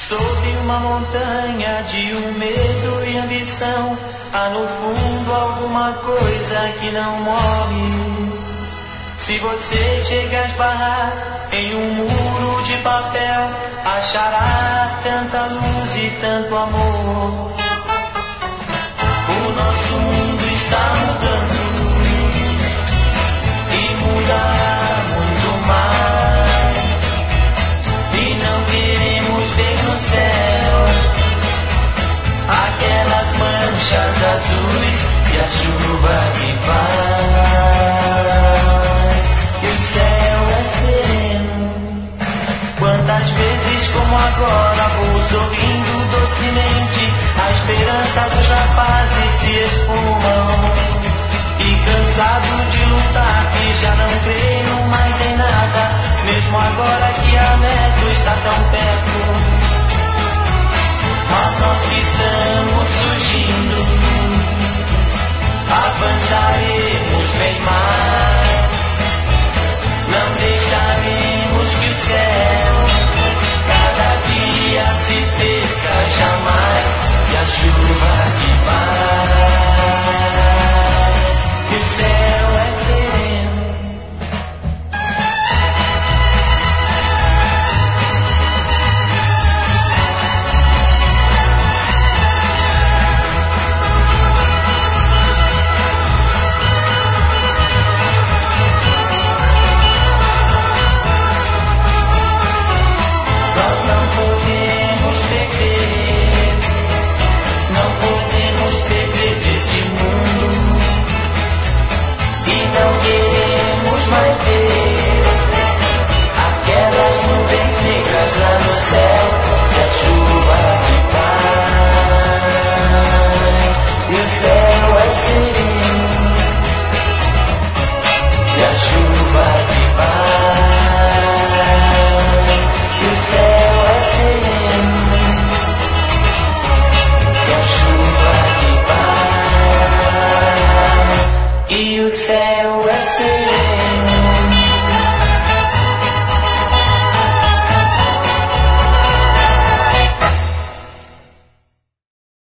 Sob uma montanha de um medo e ambição, há no fundo alguma coisa que não morre. Se você chega a esbarrar em um muro de papel, achará tanta luz e tanto amor. O nosso mundo está mudando e mudará muito mais. E não queremos ver no céu aquelas manchas azuis e a chuva que vai. E o céu é sereno. Quantas vezes como agora vou sorrindo docemente, a esperança dos rapazes se esfumam. E cansado de lutar, que já não creio mais em nada, mesmo agora que a neve está tão perto. Mas nós que estamos surgindo, avançaremos bem mais. Não deixaremos que o céu cada dia se perca jamais. E a chuva que vai, e o céu é sereno. Nós não podemos perder, não podemos perder deste mundo. E não queremos mais ver aquelas nuvens negras lá no céu. E a chuva que vai, e o céu é sereno. E a chuva que vai, e o céu é sereno. E a chuva que vai, e o céu é sereno.